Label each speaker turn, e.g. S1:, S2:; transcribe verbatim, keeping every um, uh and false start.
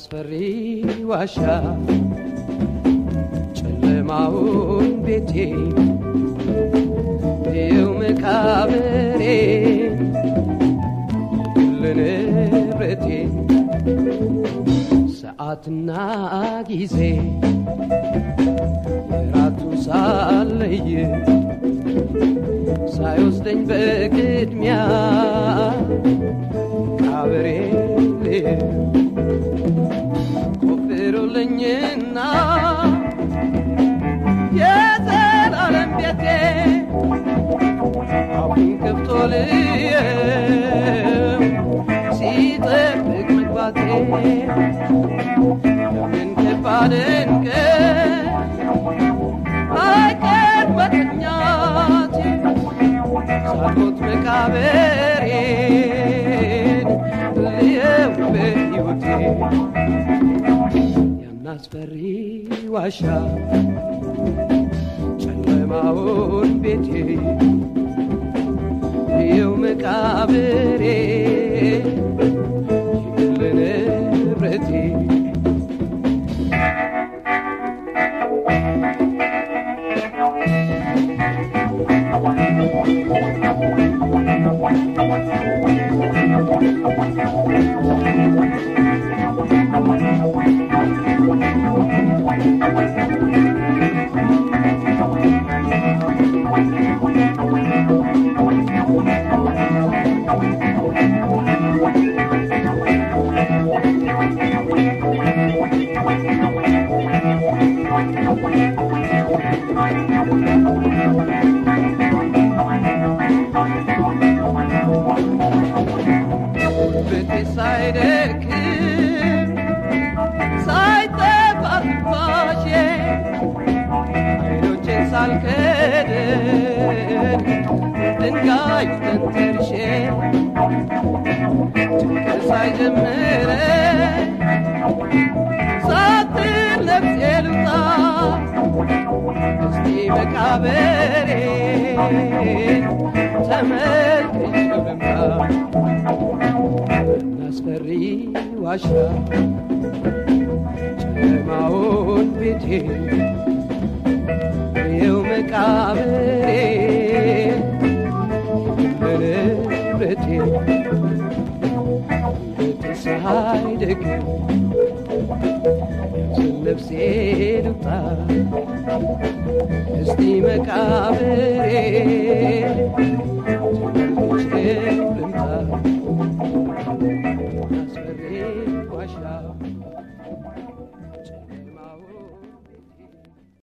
S1: ያናስፈሪ ዋሻ ጨለማውን ቤቴ ይው መቃብሬ ለነብረቴ ሰዓትና ጊዜ ወራቱ ሳለይ ሳይወስደኝ በቅድሚያ ቀብሬ ቆፍሩልኝና የዘላለም ቤቴ አሁን ከፍቶልኝ ሲጠብቅ መግባቴ ምን ከባድን ቀን አይቀር መተኛቴ ሳልሞት መቃብሬን ልየው በሕይወቴ ያናስፈሪ ዋሻ ጨለማውን ቤቴ ልየው መቃብሬ ለነብረቴ ድንጋይ ተንተርሼ ጭንቀት ሳይጀምረ ሳትር ነፍሴ ልውጣ እስቲ መቃብሬን ተመልክቼው ልምጣ ያናስፈሪ ዋሻ ጨለማውን ቤቴ ይው መቃብሬ ለነብረቴ በተሳይ ደግም ነፍሴ ልውጣ እስቲ መቃብሬ